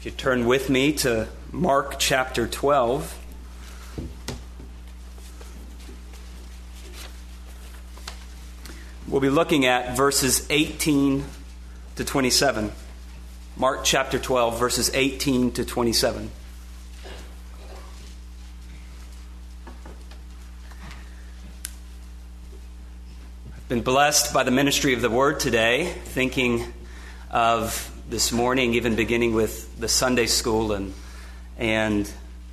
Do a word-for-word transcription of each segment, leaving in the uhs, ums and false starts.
If you turn with me to Mark chapter twelve, we'll be looking at verses eighteen to twenty-seven. Mark chapter twelve, verses eighteen to twenty-seven. I've been blessed by the ministry of the Word today, thinking of this morning, even beginning with the Sunday school and and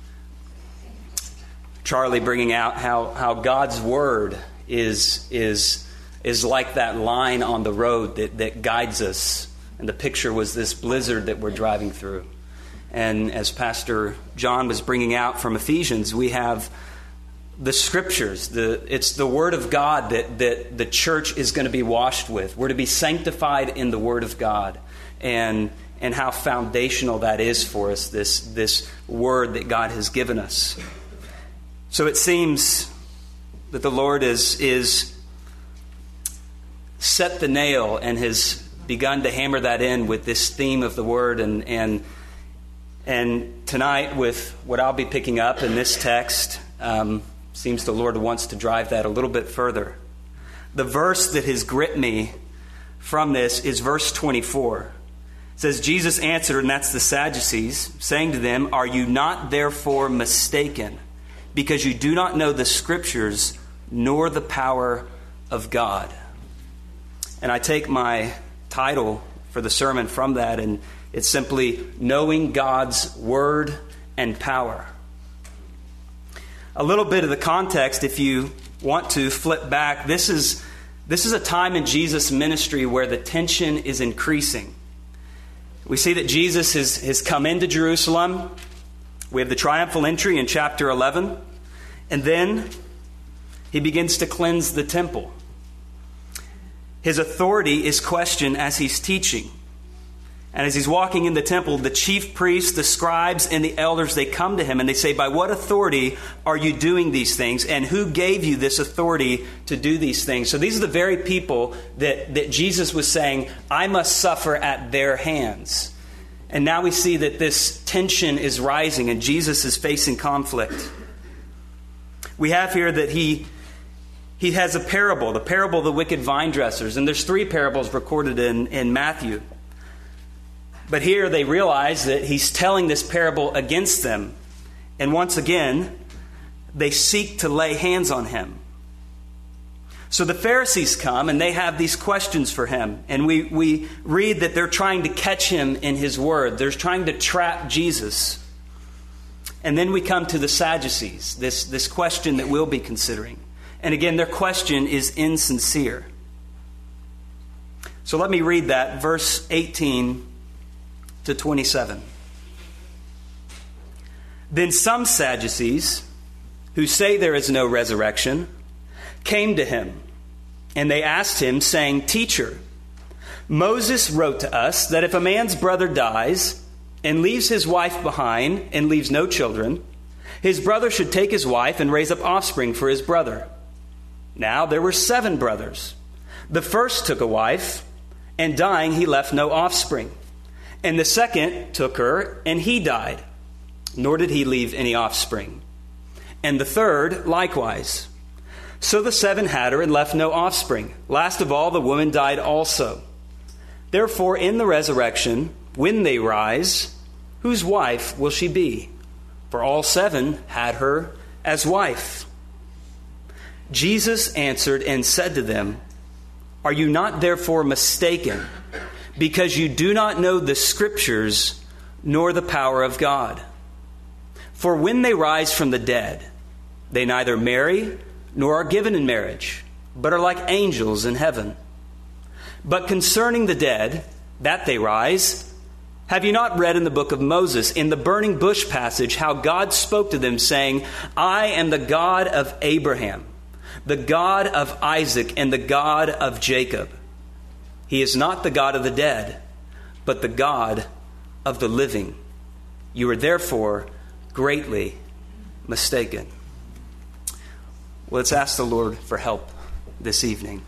Charlie bringing out how, how God's Word is is is like that line on the road that, that guides us. And the picture was this blizzard that we're driving through. And as Pastor John was bringing out from Ephesians, we have the Scriptures. The it's the Word of God that, that the church is going to be washed with. We're to be sanctified in the Word of God. And and how foundational that is for us, this, this Word that God has given us. So it seems that the Lord is, is set the nail and has begun to hammer that in with this theme of the Word. And, and, and tonight, with what I'll be picking up in this text, um, seems the Lord wants to drive that a little bit further. The verse that has gripped me from this is verse twenty-four. It says, Jesus answered, and that's the Sadducees, saying to them, "Are you not therefore mistaken, because you do not know the Scriptures, nor the power of God?" And I take my title for the sermon from that, and it's simply Knowing God's Word and Power. A little bit of the context, if you want to flip back, this is this is a time in Jesus' ministry where the tension is increasing. We see that Jesus has, has come into Jerusalem. We have the triumphal entry in chapter eleven. And then he begins to cleanse the temple. His authority is questioned as he's teaching. And as he's walking in the temple, the chief priests, the scribes, and the elders, they come to him and they say, "By what authority are you doing these things? And who gave you this authority to do these things?" So these are the very people that, that Jesus was saying, "I must suffer at their hands." And now we see that this tension is rising and Jesus is facing conflict. We have here that he... He has a parable, the parable of the wicked vine dressers. And there's three parables recorded in, in Matthew. But here they realize that he's telling this parable against them. And once again, they seek to lay hands on him. So the Pharisees come and they have these questions for him. And we, we read that they're trying to catch him in his word. They're trying to trap Jesus. And then we come to the Sadducees, this, this question that we'll be considering. And again, their question is insincere. So let me read that, verse eighteen to twenty-seven. Then some Sadducees, who say there is no resurrection, came to him, and they asked him, saying, "Teacher, Moses wrote to us that if a man's brother dies and leaves his wife behind and leaves no children, his brother should take his wife and raise up offspring for his brother. Now there were seven brothers. The first took a wife, and dying he left no offspring. And the second took her, and he died, nor did he leave any offspring. And the third likewise. So the seven had her and left no offspring. Last of all, the woman died also. Therefore, in the resurrection, when they rise, whose wife will she be? For all seven had her as wife." Jesus answered and said to them, "Are you not therefore mistaken, because you do not know the Scriptures nor the power of God? For when they rise from the dead, they neither marry nor are given in marriage, but are like angels in heaven. But concerning the dead, that they rise, have you not read in the book of Moses, in the burning bush passage, how God spoke to them, saying, 'I am the God of Abraham, the God of Isaac, and the God of Jacob'? He is not the God of the dead, but the God of the living. You are therefore greatly mistaken." Well, let's ask the Lord for help this evening.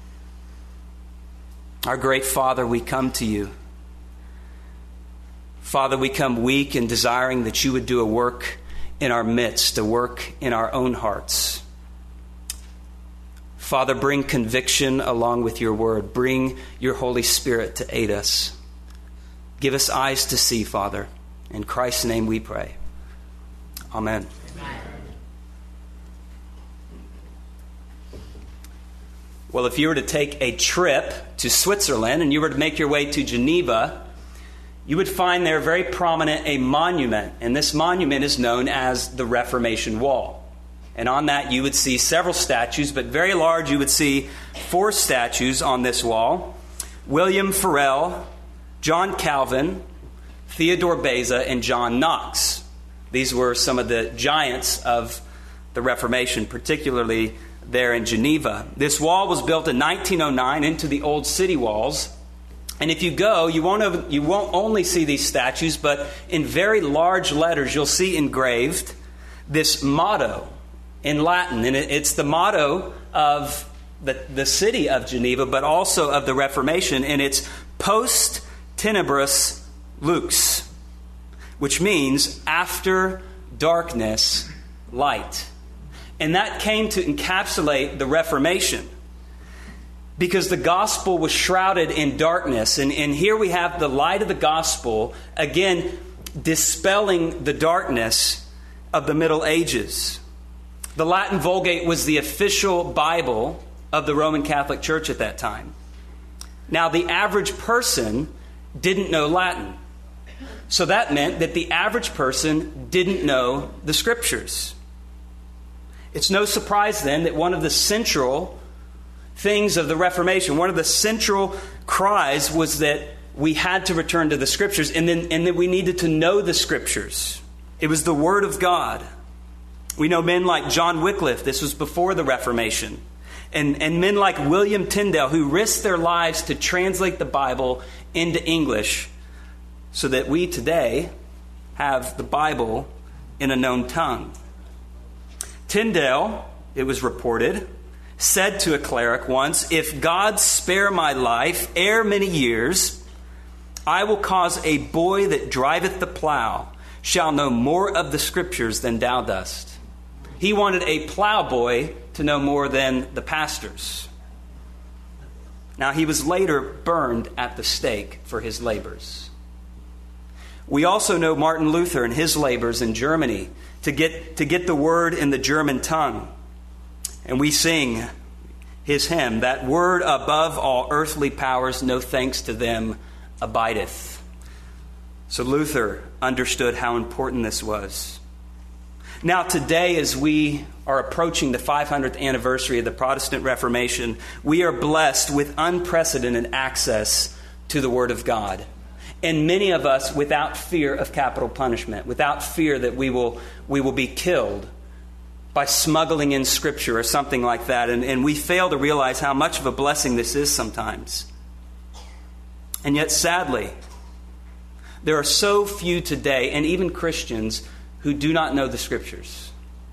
Our great Father, we come to you Father, we come weak and desiring that you would do a work in our midst, a work in our own hearts. Father, bring conviction along with your word. Bring your Holy Spirit to aid us. Give us eyes to see, Father. In Christ's name we pray. Amen. Amen. Well, if you were to take a trip to Switzerland and you were to make your way to Geneva, you would find there very prominent a monument. And this monument is known as the Reformation Wall. And on that you would see several statues, but very large you would see four statues on this wall. William Farel, John Calvin, Theodore Beza, and John Knox. These were some of the giants of the Reformation, particularly there in Geneva. This wall was built in nineteen oh nine into the old city walls. And if you go, you won't, you won't only see these statues, but in very large letters you'll see engraved this motto in Latin. And it's the motto of the, the city of Geneva, but also of the Reformation. And it's Post Tenebris Lux, which means after darkness, light. And that came to encapsulate the Reformation, because the gospel was shrouded in darkness. And, and here we have the light of the gospel, again, dispelling the darkness of the Middle Ages. The Latin Vulgate was the official Bible of the Roman Catholic Church at that time. Now, the average person didn't know Latin. So that meant that the average person didn't know the Scriptures. It's no surprise then that one of the central things of the Reformation, one of the central cries was that we had to return to the Scriptures, and then and that we needed to know the Scriptures. It was the Word of God. We know men like John Wycliffe, this was before the Reformation, and, and men like William Tyndale, who risked their lives to translate the Bible into English so that we today have the Bible in a known tongue. Tyndale, it was reported, said to a cleric once, "If God spare my life ere many years, I will cause a boy that driveth the plow shall know more of the Scriptures than thou dost." He wanted a plowboy to know more than the pastors. Now, he was later burned at the stake for his labors. We also know Martin Luther and his labors in Germany to get, to get the word in the German tongue. And we sing his hymn, "That word above all earthly powers, no thanks to them abideth." So Luther understood how important this was. Now today, as we are approaching the five hundredth anniversary of the Protestant Reformation, we are blessed with unprecedented access to the Word of God. And many of us without fear of capital punishment, without fear that we will, we will be killed by smuggling in Scripture or something like that. And, and we fail to realize how much of a blessing this is sometimes. And yet, sadly, there are so few today, and even Christians, who do not know the Scriptures.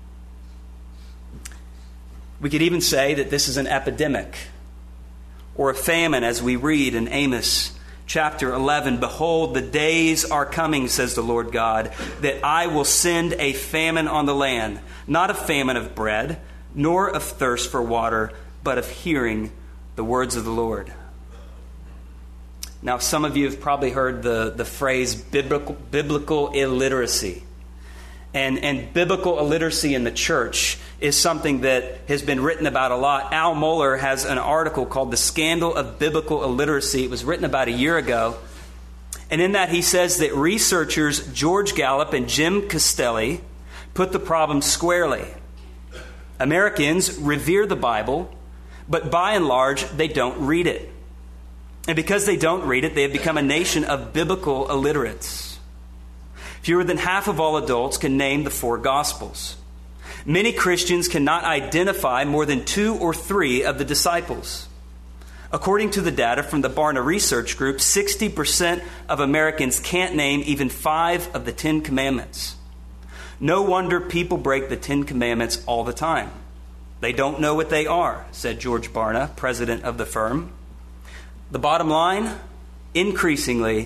We could even say that this is an epidemic or a famine, as we read in Amos chapter eleven. "Behold, the days are coming, says the Lord God, that I will send a famine on the land, not a famine of bread, nor of thirst for water, but of hearing the words of the Lord." Now, some of you have probably heard the, the phrase biblical, biblical illiteracy. And, and biblical illiteracy in the church is something that has been written about a lot. Al Mohler has an article called "The Scandal of Biblical Illiteracy." It was written about a year ago. And in that he says that researchers George Gallup and Jim Castelli put the problem squarely. Americans revere the Bible, but by and large, they don't read it. And because they don't read it, they have become a nation of biblical illiterates. Fewer than half of all adults can name the four Gospels. Many Christians cannot identify more than two or three of the disciples. According to the data from the Barna Research Group, sixty percent of Americans can't name even five of the Ten Commandments. No wonder people break the Ten Commandments all the time. They don't know what they are, said George Barna, president of the firm. The bottom line, increasingly,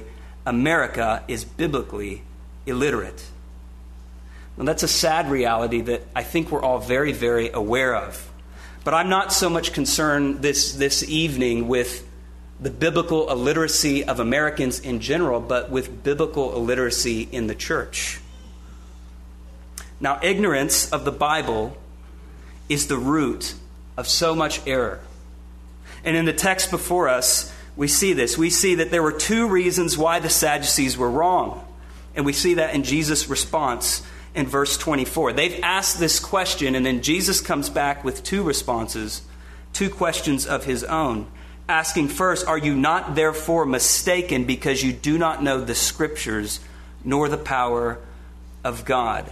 America is biblically illiterate. Now, that's a sad reality that I think we're all very, very aware of. But I'm not so much concerned this, this evening with the biblical illiteracy of Americans in general, but with biblical illiteracy in the church. Now, ignorance of the Bible is the root of so much error. And in the text before us, we see this. We see that there were two reasons why the Sadducees were wrong. And we see that in Jesus' response in verse twenty-four. They've asked this question, and then Jesus comes back with two responses, two questions of his own. Asking first, are you not therefore mistaken because you do not know the Scriptures nor the power of God?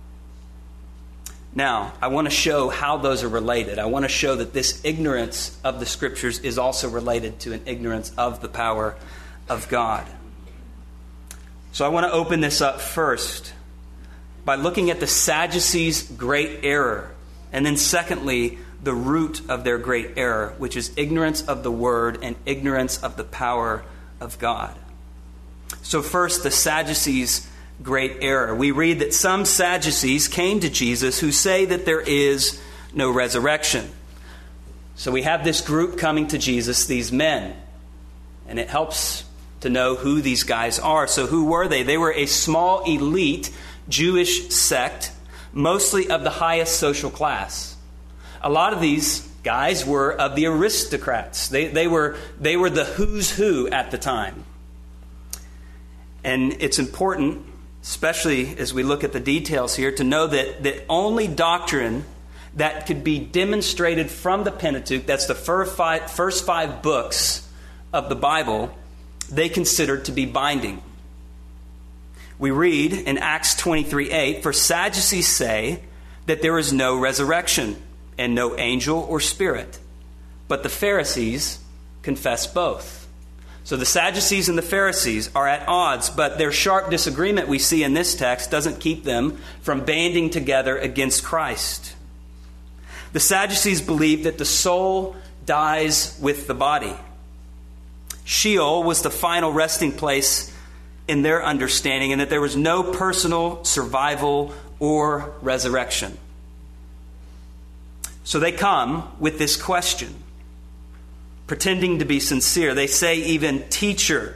Now, I want to show how those are related. I want to show that this ignorance of the Scriptures is also related to an ignorance of the power of God. So I want to open this up first by looking at the Sadducees' great error. And then secondly, the root of their great error, which is ignorance of the Word and ignorance of the power of God. So first, the Sadducees' great error. We read that some Sadducees came to Jesus who say that there is no resurrection. So we have this group coming to Jesus, these men. And it helps to know who these guys are. So who were they? They were a small elite Jewish sect, mostly of the highest social class. A lot of these guys were of the aristocrats. They, they were, they were the who's who at the time. And it's important, especially as we look at the details here, to know that the only doctrine that could be demonstrated from the Pentateuch, that's the first five, first five books of the Bible, they considered to be binding. We read in Acts twenty-three eight, for Sadducees say that there is no resurrection and no angel or spirit, but the Pharisees confess both. So the Sadducees and the Pharisees are at odds, but their sharp disagreement we see in this text doesn't keep them from banding together against Christ. The Sadducees believed that the soul dies with the body. Sheol was the final resting place in their understanding, and that there was no personal survival or resurrection. So they come with this question, pretending to be sincere. They say even, "Teacher,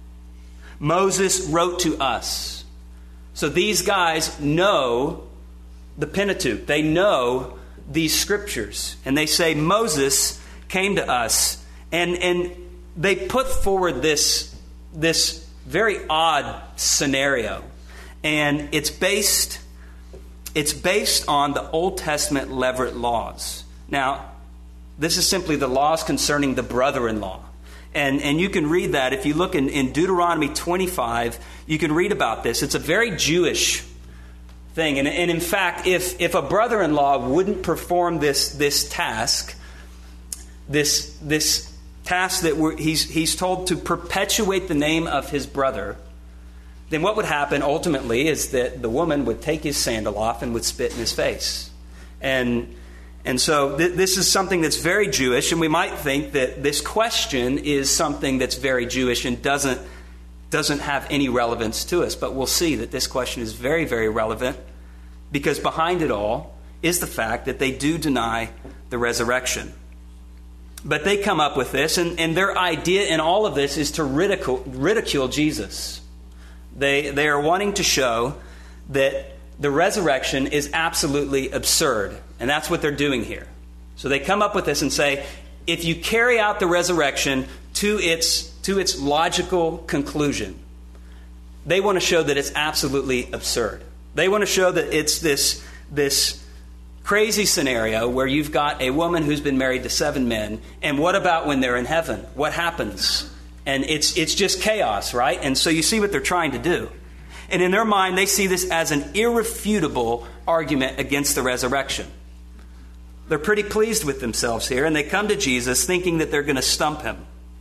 Moses wrote to us." So these guys know the Pentateuch. They know these scriptures. And they say, Moses came to us. And, and they put forward this, this very odd scenario. And it's based, it's based on the Old Testament Levirate laws. Now, this is simply the laws concerning the brother-in-law. And, and you can read that. If you look in, in Deuteronomy twenty-five, you can read about this. It's a very Jewish thing. And, and in fact, if, if a brother-in-law wouldn't perform this, this task, this, this task that we're, he's, he's told to perpetuate the name of his brother, then what would happen ultimately is that the woman would take his sandal off and would spit in his face. And And so th- this is something that's very Jewish, and we might think that this question is something that's very Jewish and doesn't doesn't have any relevance to us. But we'll see that this question is very, very relevant, because behind it all is the fact that they do deny the resurrection. But they come up with this, and, and their idea in all of this is to ridicule, ridicule Jesus. They, they are wanting to show that the resurrection is absolutely absurd. And that's what they're doing here. So they come up with this and say, if you carry out the resurrection to its, to its logical conclusion, they want to show that it's absolutely absurd. They want to show that it's this, this crazy scenario where you've got a woman who's been married to seven men, and what about when they're in heaven? What happens? And it's, it's just chaos, right? And so you see what they're trying to do. And in their mind, they see this as an irrefutable argument against the resurrection. They're pretty pleased with themselves here, and they come to Jesus thinking that they're going to stump him.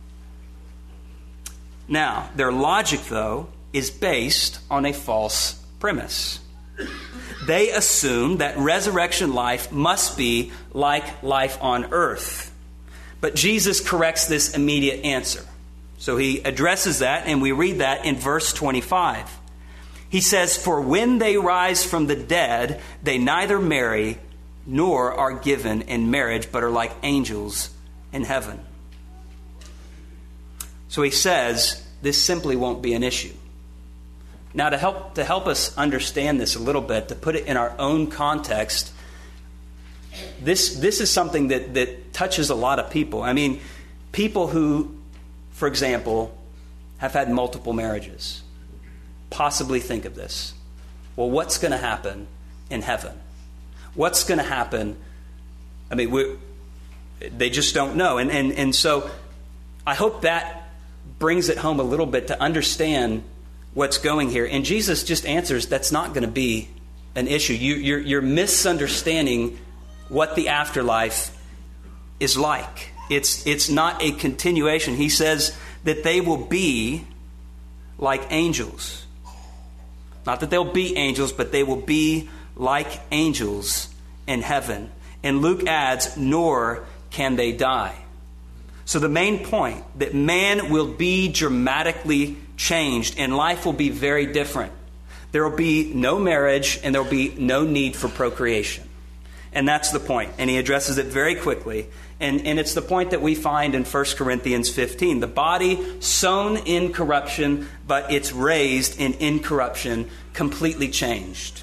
Now, their logic, though, is based on a false premise. They assume that resurrection life must be like life on earth. But Jesus corrects this immediate answer. So he addresses that, and we read that in verse twenty-five. He says, "For when they rise from the dead, they neither marry nor are given in marriage, but are like angels in heaven." So he says this simply won't be an issue. Now, to help to help us understand this a little bit, to put it in our own context, this this is something that, that touches a lot of people. I mean, people who, for example, have had multiple marriages, possibly think of this. Well, what's going to happen in heaven? What's going to happen? I mean, we, they just don't know. And, and, and so I hope that brings it home a little bit to understand what's going here. And Jesus just answers that's not going to be an issue. You, you're, you're misunderstanding what the afterlife is like. It's, it's not a continuation. He says that they will be like angels. Not that they'll be angels, but they will be like angels in heaven. And Luke adds, nor can they die. So the main point, that man will be dramatically changed and life will be very different. There will be no marriage and there will be no need for procreation. And that's the point. And he addresses it very quickly. And, and it's the point that we find in First Corinthians fifteen. The body sown in corruption, but it's raised in incorruption, completely changed.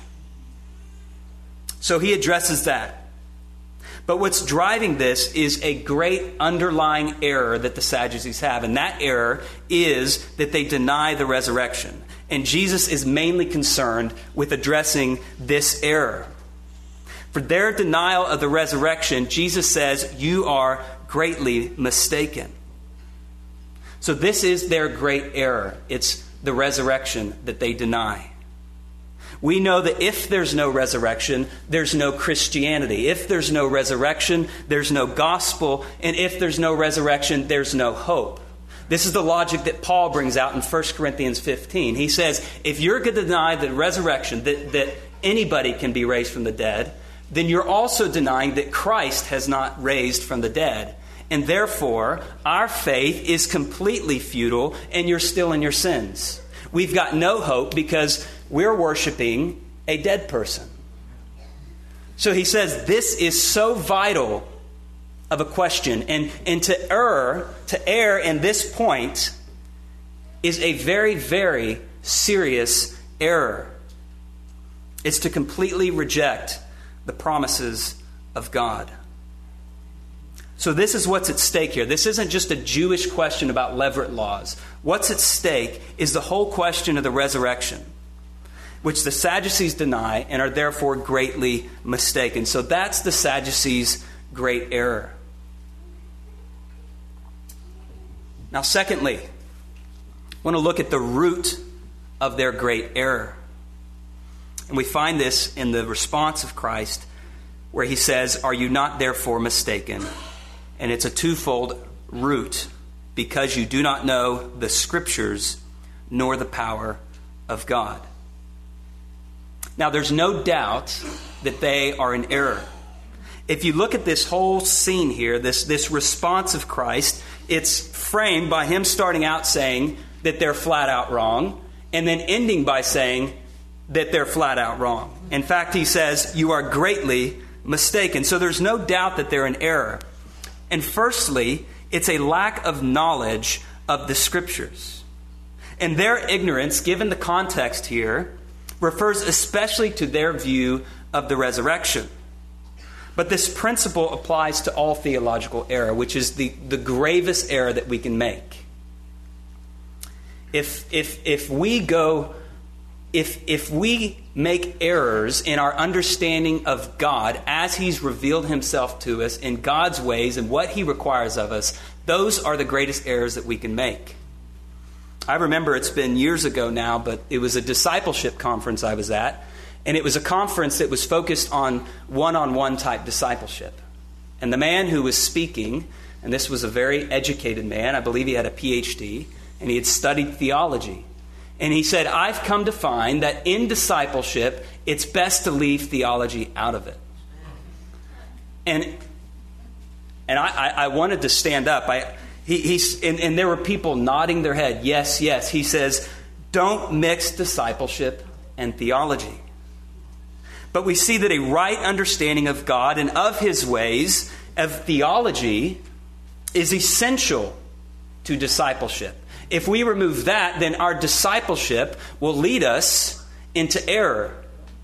So he addresses that. But what's driving this is a great underlying error that the Sadducees have. And that error is that they deny the resurrection. And Jesus is mainly concerned with addressing this error. For their denial of the resurrection, Jesus says, you are greatly mistaken. So this is their great error. It's the resurrection that they deny. We know that if there's no resurrection, there's no Christianity. If there's no resurrection, there's no gospel. And if there's no resurrection, there's no hope. This is the logic that Paul brings out in First Corinthians fifteen. He says, if you're going to deny the resurrection, that, that anybody can be raised from the dead, then you're also denying that Christ has not raised from the dead. And therefore, our faith is completely futile and you're still in your sins. We've got no hope because we're worshiping a dead person. So he says this is so vital of a question. And, and to err, to err in this point is a very, very serious error. It's to completely reject the promises of God. So this is what's at stake here. This isn't just a Jewish question about levirate laws. What's at stake is the whole question of the resurrection, which the Sadducees deny and are therefore greatly mistaken. So that's the Sadducees' great error. Now, secondly, I want to look at the root of their great error. And we find this in the response of Christ, where he says, are you not therefore mistaken? And it's a twofold root, because you do not know the Scriptures nor the power of God. Now, there's no doubt that they are in error. If you look at this whole scene here, this, this response of Christ, it's framed by him starting out saying that they're flat out wrong, and then ending by saying that they're flat out wrong. In fact, he says, you are greatly mistaken. So there's no doubt that they're in error. And firstly, it's a lack of knowledge of the Scriptures. And their ignorance, given the context here, refers especially to their view of the resurrection. But this principle applies to all theological error, which is the, the gravest error that we can make. If, if, if we go... If if we make errors in our understanding of God as He's revealed Himself to us in God's ways and what He requires of us, those are the greatest errors that we can make. I remember it's been years ago now, but it was a discipleship conference I was at, and it was a conference that was focused on one-on-one type discipleship. And the man who was speaking, and this was a very educated man, I believe he had a P H D, and he had studied theology. And he said, I've come to find that in discipleship, it's best to leave theology out of it. And and I, I wanted to stand up. I He, he's, and, and there were people nodding their head. Yes, yes. He says, don't mix discipleship and theology. But we see that a right understanding of God and of his ways, of theology, is essential to discipleship. If we remove that, then our discipleship will lead us into error.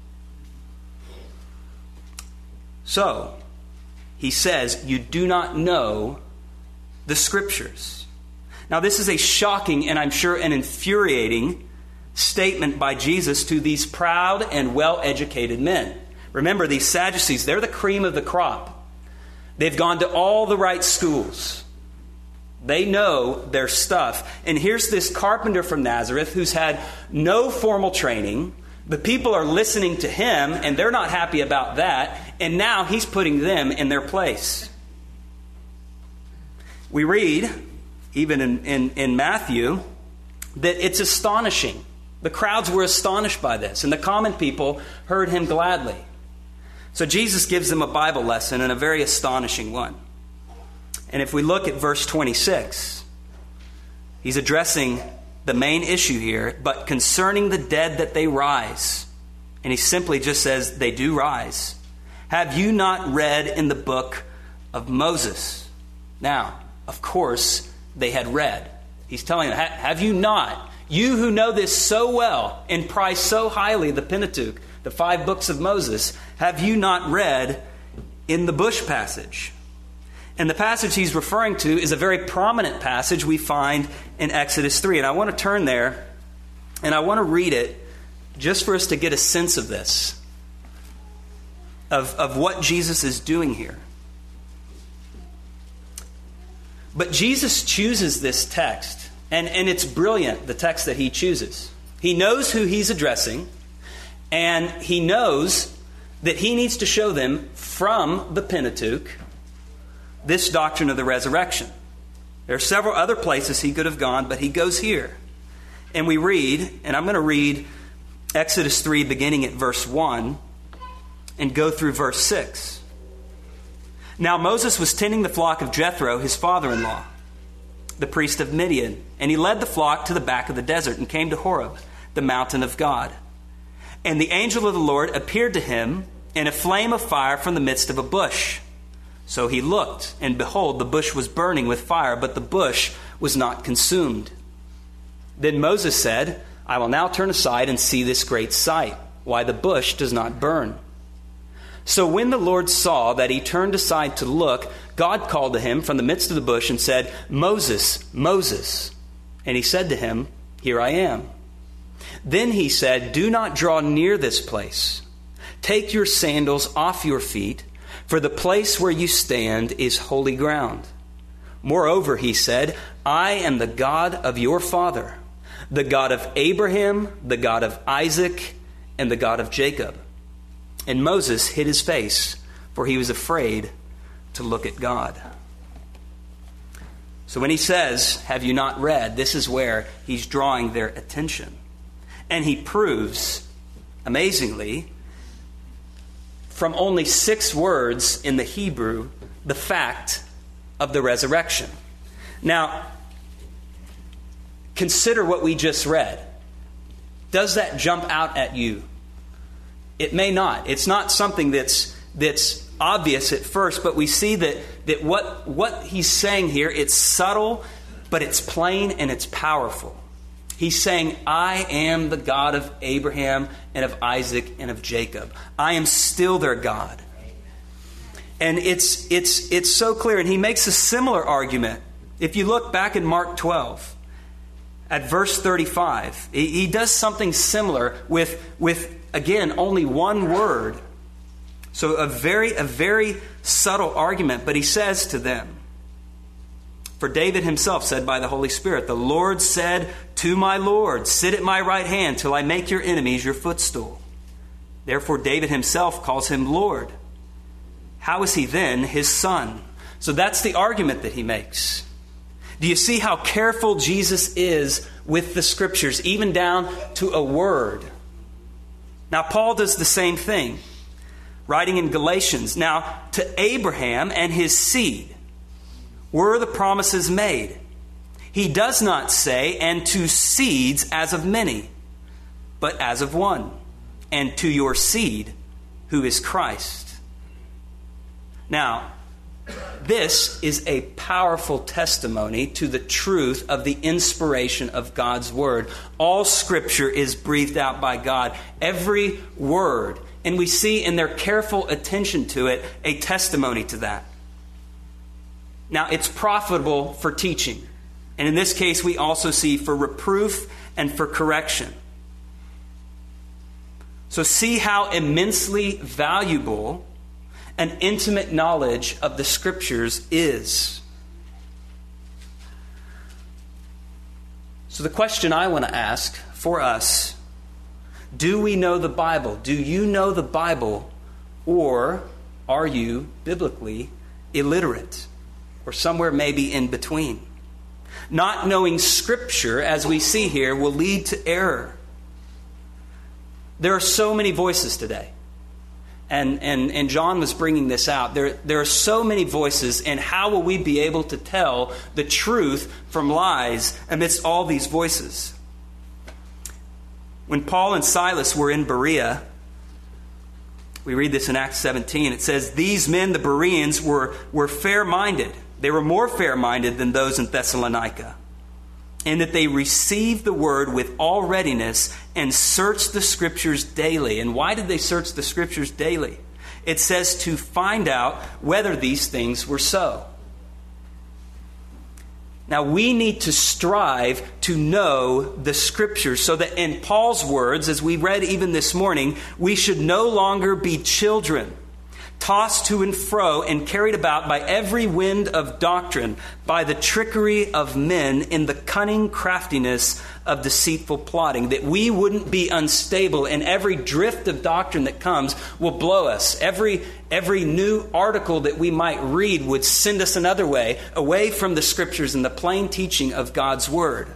So, he says, you do not know the Scriptures. Now, this is a shocking and I'm sure an infuriating statement by Jesus to these proud and well-educated men. Remember, these Sadducees, they're the cream of the crop. They've gone to all the right schools. They know their stuff. And here's this carpenter from Nazareth who's had no formal training. The people are listening to him, and they're not happy about that. And now he's putting them in their place. We read, even in, in, in Matthew, that it's astonishing. The crowds were astonished by this, and the common people heard him gladly. So Jesus gives them a Bible lesson, and a very astonishing one. And if we look at verse twenty-six, he's addressing the main issue here, but concerning the dead that they rise. And he simply just says, they do rise. Have you not read in the book of Moses? Now, of course, they had read. He's telling them, have you not? You who know this so well and prize so highly the Pentateuch, the five books of Moses, have you not read in the bush passage? And the passage he's referring to is a very prominent passage we find in Exodus three. And I want to turn there and I want to read it just for us to get a sense of this, of, of what Jesus is doing here. But Jesus chooses this text. And, and it's brilliant, the text that he chooses. He knows who he's addressing, and he knows that he needs to show them from the Pentateuch this doctrine of the resurrection. There are several other places he could have gone, but he goes here. And we read, and I'm going to read Exodus three beginning at verse one and go through verse six. Now Moses was tending the flock of Jethro, his father-in-law, the priest of Midian, and he led the flock to the back of the desert and came to Horeb, the mountain of God. And the angel of the Lord appeared to him in a flame of fire from the midst of a bush. So he looked, and behold, the bush was burning with fire, but the bush was not consumed. Then Moses said, I will now turn aside and see this great sight, why the bush does not burn. So when the Lord saw that he turned aside to look, God called to him from the midst of the bush and said, Moses, Moses. And he said to him, Here I am. Then he said, Do not draw near this place. Take your sandals off your feet, for the place where you stand is holy ground. Moreover, he said, I am the God of your father, the God of Abraham, the God of Isaac, and the God of Jacob. And Moses hid his face, for he was afraid to look at God. So when he says, have you not read, this is where he's drawing their attention. And he proves, amazingly, from only six words in the Hebrew, the fact of the resurrection. Now, consider what we just read. Does that jump out at you? It may not. It's not something that's that's obvious at first, but we see that, that what, what he's saying here, it's subtle, but it's plain and it's powerful. He's saying, I am the God of Abraham and of Isaac and of Jacob. I am still their God. And it's it's it's so clear. And he makes a similar argument. If you look back in Mark twelve, at verse thirty-five, he, he does something similar with with again, only one word. So a very, a very subtle argument. But he says to them, for David himself said by the Holy Spirit, the Lord said to my Lord, sit at my right hand till I make your enemies your footstool. Therefore David himself calls him Lord. How is he then his son? So that's the argument that he makes. Do you see how careful Jesus is with the Scriptures, even down to a word? Now, Paul does the same thing, writing in Galatians. Now, to Abraham and his seed were the promises made. He does not say, and to seeds as of many, but as of one, and to your seed, who is Christ. Now, this is a powerful testimony to the truth of the inspiration of God's Word. All Scripture is breathed out by God, every word. And we see in their careful attention to it a testimony to that. Now, it's profitable for teaching. And in this case, we also see for reproof and for correction. So see how immensely valuable an intimate knowledge of the Scriptures is. So the question I want to ask for us, do we know the Bible? Do you know the Bible? Or are you biblically illiterate? Or somewhere maybe in between? Not knowing Scripture, as we see here, will lead to error. There are so many voices today. And, and, and John was bringing this out. There, there are so many voices, and how will we be able to tell the truth from lies amidst all these voices? When Paul and Silas were in Berea, we read this in Acts seventeen, it says, these men, the Bereans, were, were fair-minded. They were more fair-minded than those in Thessalonica, in that they received the word with all readiness and searched the Scriptures daily. And why did they search the Scriptures daily? It says to find out whether these things were so. Now we need to strive to know the Scriptures so that in Paul's words, as we read even this morning, we should no longer be children, tossed to and fro and carried about by every wind of doctrine, by the trickery of men in the cunning craftiness of deceitful plotting, that we wouldn't be unstable, and every drift of doctrine that comes will blow us. Every, every new article that we might read would send us another way, away from the Scriptures and the plain teaching of God's Word.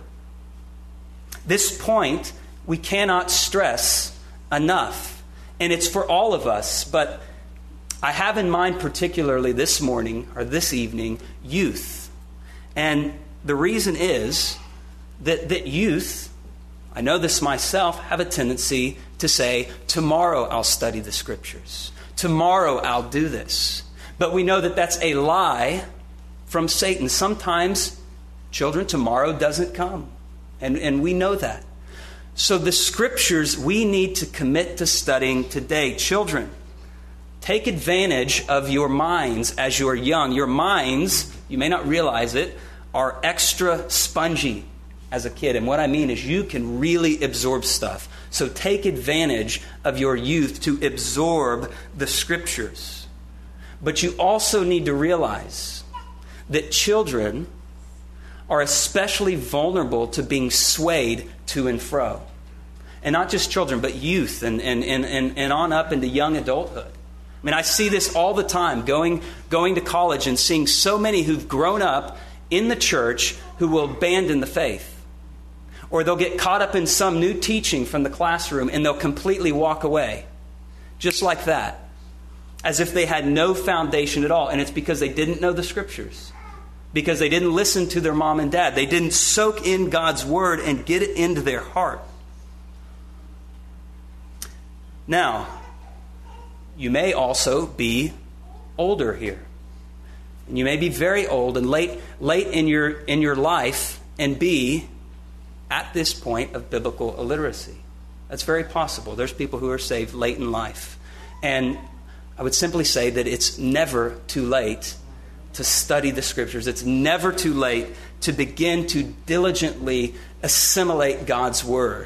This point we cannot stress enough, and it's for all of us, but I have in mind particularly this morning, or this evening, youth. And the reason is that, that youth, I know this myself, have a tendency to say, tomorrow I'll study the Scriptures. Tomorrow I'll do this. But we know that that's a lie from Satan. Sometimes, children, tomorrow doesn't come. And, and we know that. So the Scriptures we need to commit to studying today. Children, take advantage of your minds as you're young. Your minds, you may not realize it, are extra spongy as a kid. And what I mean is you can really absorb stuff. So take advantage of your youth to absorb the Scriptures. But you also need to realize that children are especially vulnerable to being swayed to and fro. And not just children, but youth and, and, and, and, and on up into young adulthood. I mean, I see this all the time, going going to college and seeing so many who've grown up in the church who will abandon the faith. Or they'll get caught up in some new teaching from the classroom and they'll completely walk away. Just like that. As if they had no foundation at all. And it's because they didn't know the Scriptures. Because they didn't listen to their mom and dad. They didn't soak in God's Word and get it into their heart. Now, you may also be older here. And you may be very old and late late in your in your life and be at this point of biblical illiteracy. That's very possible. There's people who are saved late in life. And I would simply say that it's never too late to study the Scriptures. It's never too late to begin to diligently assimilate God's Word.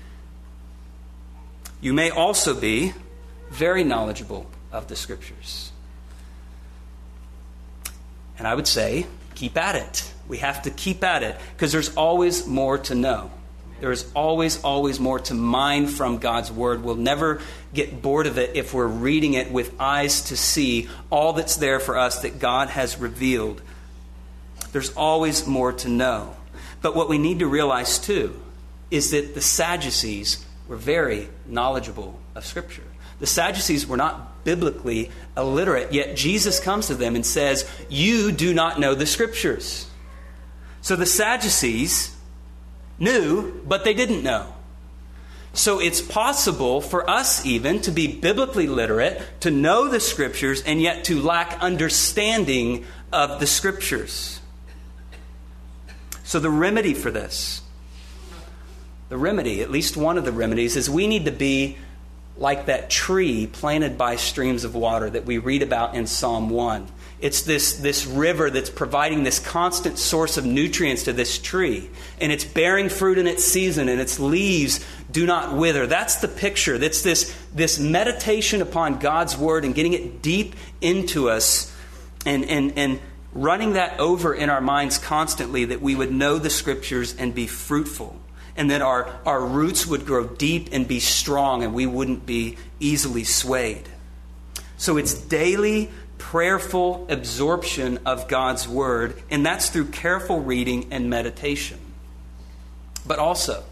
You may also be very knowledgeable of the Scriptures. And I would say, keep at it. We have to keep at it because there's always more to know. There is always, always more to mine from God's Word. We'll never get bored of it if we're reading it with eyes to see all that's there for us that God has revealed. There's always more to know. But what we need to realize too is that the Sadducees were very knowledgeable of Scripture. The Sadducees were not biblically illiterate, yet Jesus comes to them and says, you do not know the Scriptures. So the Sadducees knew, but they didn't know. So it's possible for us even to be biblically literate, to know the Scriptures, and yet to lack understanding of the Scriptures. So the remedy for this, the remedy, at least one of the remedies, is we need to be like that tree planted by streams of water that we read about in Psalm one. It's this, this river that's providing this constant source of nutrients to this tree. And it's bearing fruit in its season, and its leaves do not wither. That's the picture. That's this, this meditation upon God's Word and getting it deep into us and, and, and running that over in our minds constantly, that we would know the Scriptures and be fruitful. And that our, our roots would grow deep and be strong, and we wouldn't be easily swayed. So it's daily, prayerful absorption of God's Word, and that's through careful reading and meditation. But also,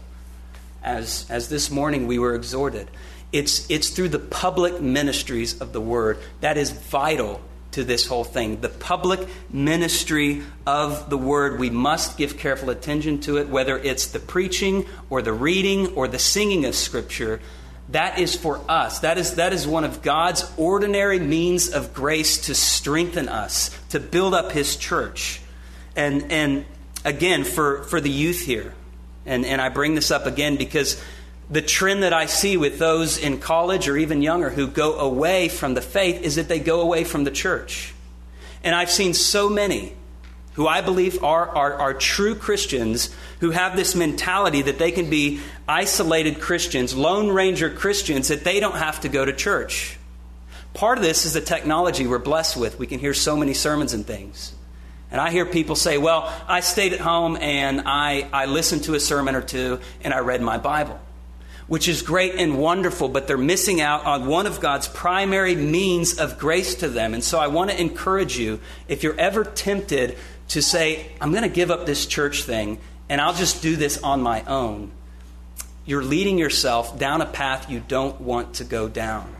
as, as this morning we were exhorted, it's, it's through the public ministries of the Word. That is vital to this whole thing. The public ministry of the Word, we must give careful attention to it, whether it's the preaching or the reading or the singing of Scripture. That is for us. That is, that is one of God's ordinary means of grace to strengthen us, to build up His church. And, and again, for, for the youth here, and, and I bring this up again because the trend that I see with those in college or even younger who go away from the faith is that they go away from the church. And I've seen so many who I believe are, are, are true Christians who have this mentality that they can be isolated Christians, Lone Ranger Christians, that they don't have to go to church. Part of this is the technology we're blessed with. We can hear so many sermons and things. And I hear people say, well, I stayed at home and I, I listened to a sermon or two and I read my Bible. Which is great and wonderful, but they're missing out on one of God's primary means of grace to them. And so I want to encourage you, if you're ever tempted to say, I'm going to give up this church thing and I'll just do this on my own, you're leading yourself down a path you don't want to go down.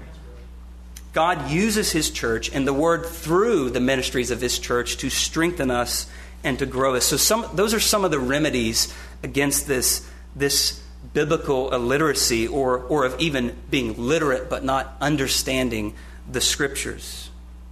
God uses His church and the Word through the ministries of His church to strengthen us and to grow us. So some, those are some of the remedies against this, this biblical illiteracy or, or of even being literate but not understanding the Scriptures.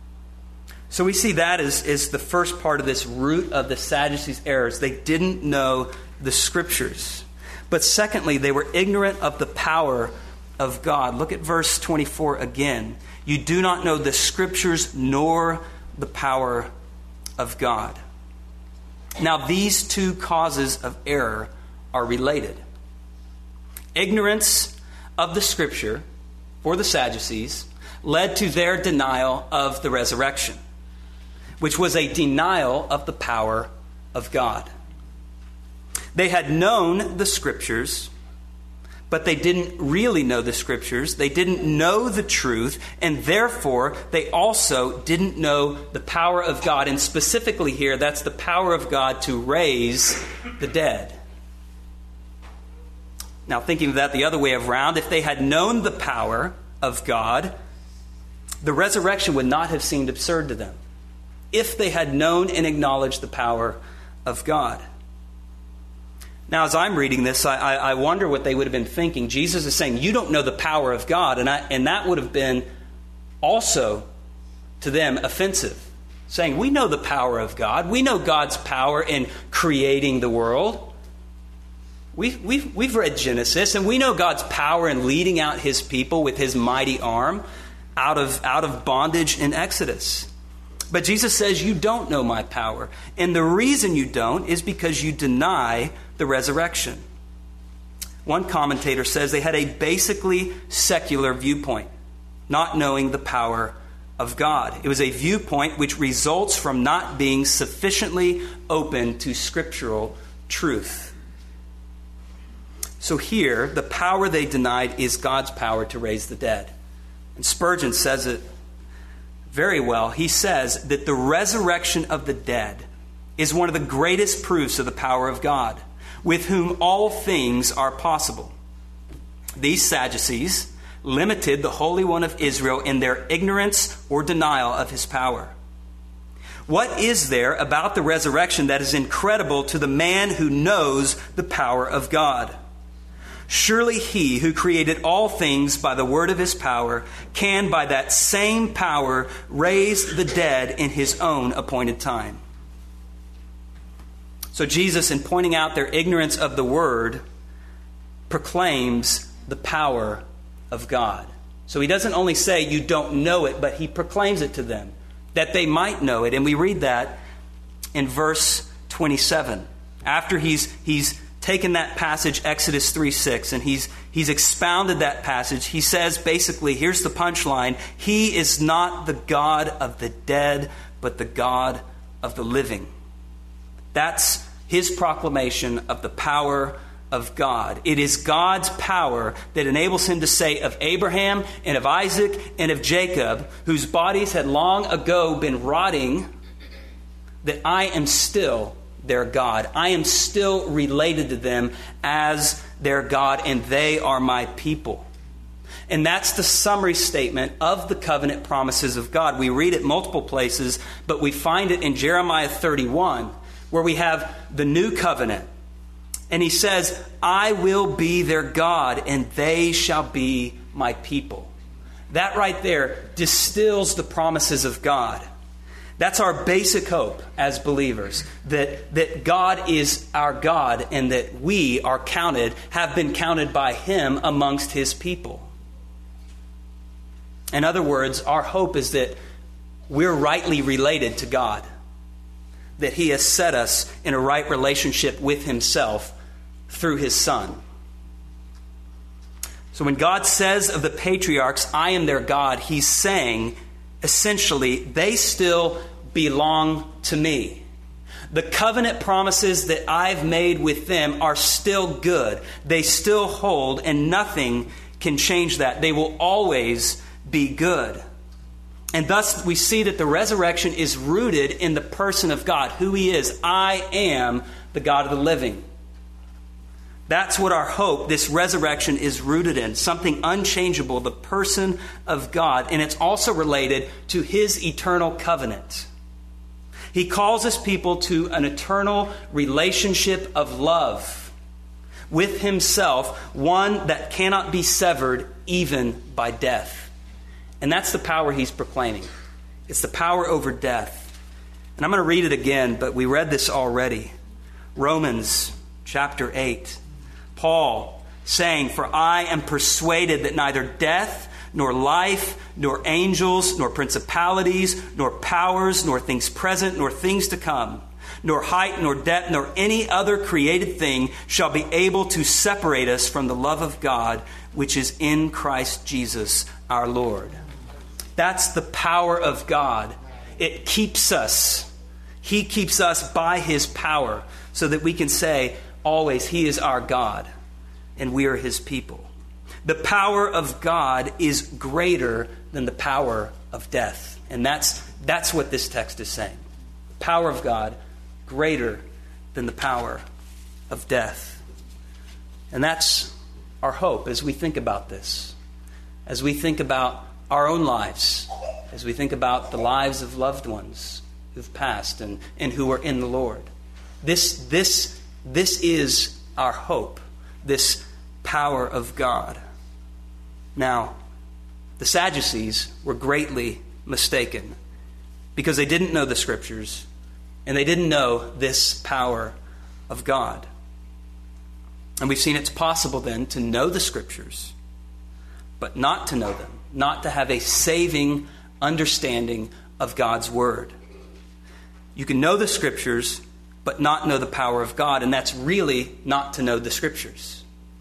So we see that as, as the first part of this root of the Sadducees' errors. They didn't know the Scriptures. But secondly, they were ignorant of the power of God. Look at verse twenty-four again. You do not know the Scriptures nor the power of God. Now these two causes of error are related. Ignorance of the Scripture for the Sadducees led to their denial of the resurrection, which was a denial of the power of God. They had known the Scriptures, but they didn't really know the Scriptures. They didn't know the truth, and therefore they also didn't know the power of God. And specifically here, that's the power of God to raise the dead. Now, thinking of that the other way around, if they had known the power of God, the resurrection would not have seemed absurd to them. If they had known and acknowledged the power of God. Now, as I'm reading this, I, I, I wonder what they would have been thinking. Jesus is saying, you don't know the power of God. And, I, and that would have been also, to them, offensive. Saying, we know the power of God. We know God's power in creating the world. We've, we've, we've read Genesis, and we know God's power in leading out His people with His mighty arm out of, out of bondage in Exodus. But Jesus says, you don't know my power. And the reason you don't is because you deny the resurrection. One commentator says they had a basically secular viewpoint, not knowing the power of God. It was a viewpoint which results from not being sufficiently open to scriptural truth. So here, the power they denied is God's power to raise the dead. And Spurgeon says it very well. He says that the resurrection of the dead is one of the greatest proofs of the power of God, with whom all things are possible. These Sadducees limited the Holy One of Israel in their ignorance or denial of his power. What is there about the resurrection that is incredible to the man who knows the power of God? Surely he who created all things by the word of his power can by that same power raise the dead in his own appointed time. So Jesus, in pointing out their ignorance of the word, proclaims the power of God. So he doesn't only say you don't know it, but he proclaims it to them, that they might know it. And we read that in verse twenty-seven. After he's he's taken that passage, Exodus three six, and he's he's expounded that passage, he says basically, here's the punchline: He is not the God of the dead, but the God of the living. That's his proclamation of the power of God. It is God's power that enables him to say of Abraham and of Isaac and of Jacob, whose bodies had long ago been rotting, that I am still their God. I am still related to them as their God, and they are my people. And that's the summary statement of the covenant promises of God. We read it multiple places, but we find it in Jeremiah thirty-one, where we have the new covenant. And he says, I will be their God, and they shall be my people. That right there distills the promises of God. That's our basic hope as believers, that, that God is our God and that we are counted, have been counted by him amongst his people. In other words, our hope is that we're rightly related to God, that he has set us in a right relationship with himself through his Son. So when God says of the patriarchs, I am their God, he's saying, essentially, they still belong to me. The covenant promises that I've made with them are still good. They still hold, and nothing can change that. They will always be good. And thus we see that the resurrection is rooted in the person of God, who he is. I am the God of the living. That's what our hope, this resurrection, is rooted in. Something unchangeable, the person of God. And it's also related to his eternal covenant. He calls his people to an eternal relationship of love with himself, one that cannot be severed even by death. And that's the power he's proclaiming. It's the power over death. And I'm going to read it again, but we read this already. Romans chapter eight. Paul saying, For I am persuaded that neither death, nor life, nor angels, nor principalities, nor powers, nor things present, nor things to come, nor height, nor depth, nor any other created thing shall be able to separate us from the love of God, which is in Christ Jesus our Lord. That's the power of God. It keeps us. He keeps us by his power so that we can say always, he is our God and we are his people. The power of God is greater than the power of death. And that's, that's what this text is saying. The power of God greater than the power of death. And that's our hope as we think about this. As we think about our own lives. As we think about the lives of loved ones who've passed and, and who are in the Lord. This, this, this is our hope. This power of God. Now, the Sadducees were greatly mistaken because they didn't know the Scriptures and they didn't know this power of God. And we've seen it's possible then to know the Scriptures, but not to know them, not to have a saving understanding of God's Word. You can know the Scriptures, but not know the power of God, and that's really not to know the Scriptures.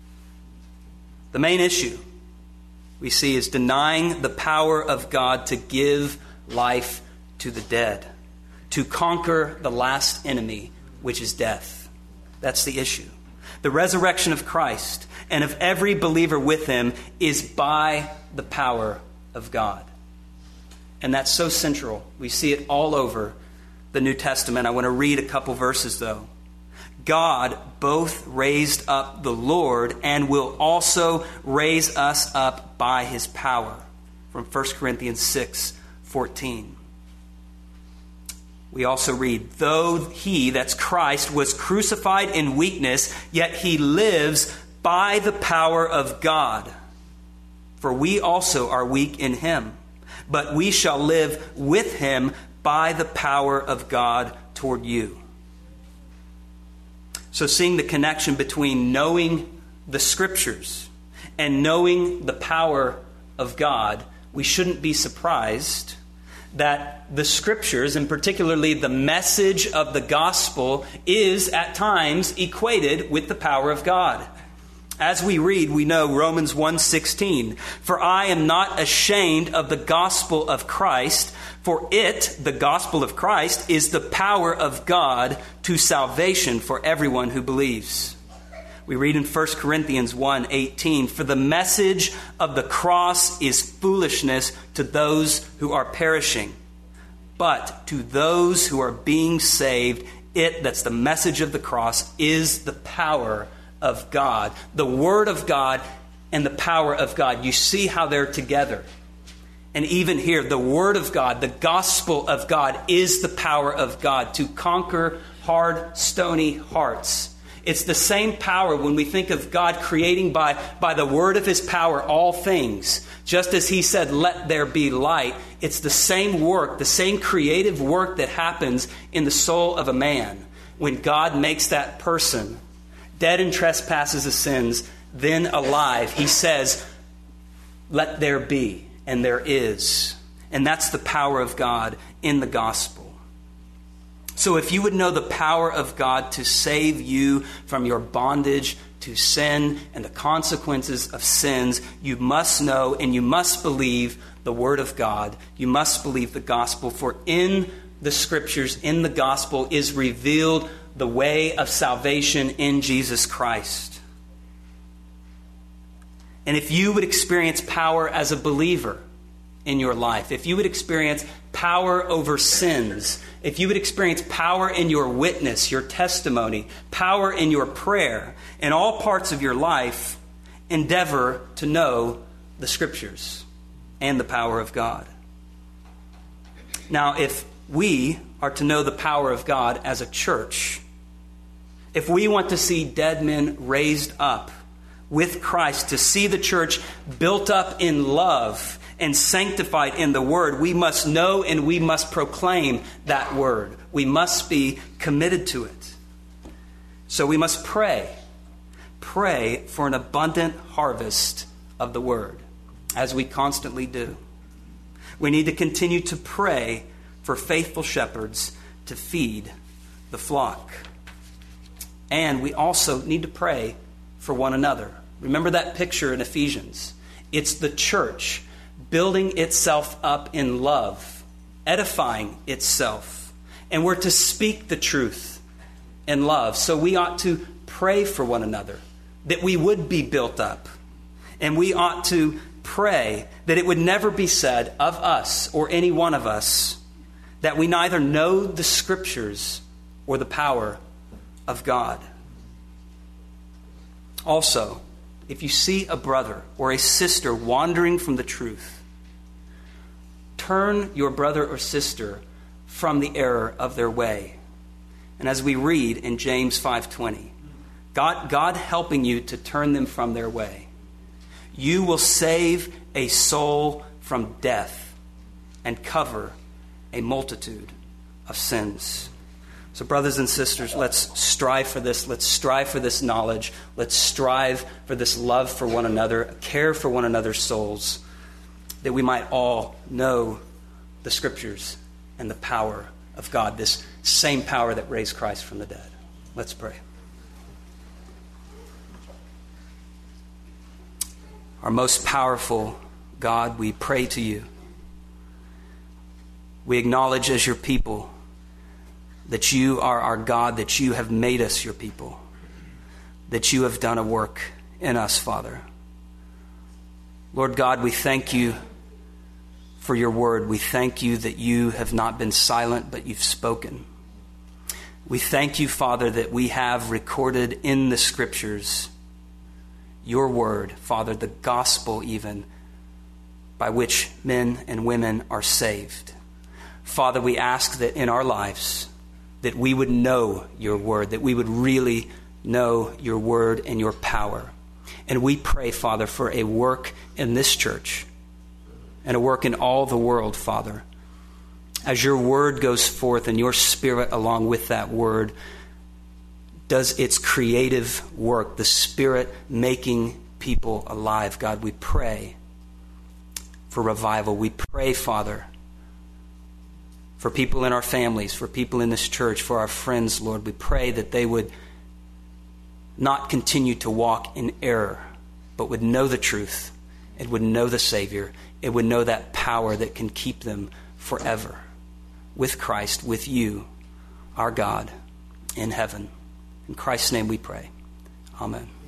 The main issue we see is denying the power of God to give life to the dead, to conquer the last enemy, which is death. That's the issue. The resurrection of Christ and of every believer with him is by the power of God. And that's so central. We see it all over the New Testament. I want to read a couple verses, though. God both raised up the Lord and will also raise us up by his power. From First Corinthians six fourteen. We also read, though he, that's Christ, was crucified in weakness, yet he lives by the power of God. For we also are weak in him, but we shall live with him by the power of God toward you. So seeing the connection between knowing the Scriptures and knowing the power of God, we shouldn't be surprised that the Scriptures, and particularly the message of the gospel, is at times equated with the power of God. As we read, we know Romans one sixteen, for I am not ashamed of the gospel of Christ, for it, the gospel of Christ, is the power of God to salvation for everyone who believes. We read in First Corinthians one eighteen, for the message of the cross is foolishness to those who are perishing. But to those who are being saved, it, that's the message of the cross, is the power of God. The Word of God and the power of God. You see how they're together. And even here, the Word of God, the gospel of God, is the power of God to conquer hard, stony hearts. It's the same power when we think of God creating by, by the word of his power all things. Just as he said, let there be light. It's the same work, the same creative work that happens in the soul of a man when God makes that person dead in trespasses of sins, then alive. He says, let there be, and there is. And that's the power of God in the gospel. So if you would know the power of God to save you from your bondage to sin and the consequences of sins, you must know and you must believe the Word of God. You must believe the gospel, for in the Scriptures, in the gospel, is revealed the way of salvation in Jesus Christ. And if you would experience power as a believer in your life, if you would experience power over sins, if you would experience power in your witness, your testimony, power in your prayer, in all parts of your life, endeavor to know the Scriptures and the power of God. Now, if we are to know the power of God as a church, if we want to see dead men raised up with Christ, to see the church built up in love and sanctified in the Word, we must know and we must proclaim that Word. We must be committed to it. So we must pray. Pray for an abundant harvest of the Word, as we constantly do. We need to continue to pray for faithful shepherds to feed the flock. And we also need to pray for one another. Remember that picture in Ephesians. It's the church building itself up in love, edifying itself. And we're to speak the truth in love. So we ought to pray for one another, that we would be built up. And we ought to pray that it would never be said of us or any one of us that we neither know the Scriptures or the power of God. Also, if you see a brother or a sister wandering from the truth, turn your brother or sister from the error of their way. And as we read in James five twenty, God, God helping you to turn them from their way, you will save a soul from death and cover a multitude of sins. So brothers and sisters, let's strive for this. Let's strive for this knowledge. Let's strive for this love for one another, care for one another's souls, that we might all know the Scriptures and the power of God, this same power that raised Christ from the dead. Let's pray. Our most powerful God, we pray to you. We acknowledge as your people that you are our God, that you have made us your people, that you have done a work in us, Father. Lord God, we thank you for your word. We thank you that you have not been silent, but you've spoken. We thank you, Father, that we have recorded in the Scriptures your word, Father, the gospel even, by which men and women are saved. Father, we ask that in our lives, that we would know your word, that we would really know your word and your power. And we pray, Father, for a work in this church and a work in all the world, Father. As your word goes forth and your Spirit along with that word does its creative work, the Spirit making people alive, God, we pray for revival. We pray, Father, for people in our families, for people in this church, for our friends, Lord. We pray that they would not continue to walk in error, but would know the truth and would know the Savior. It would know that power that can keep them forever with Christ, with you, our God, in heaven. In Christ's name we pray. Amen.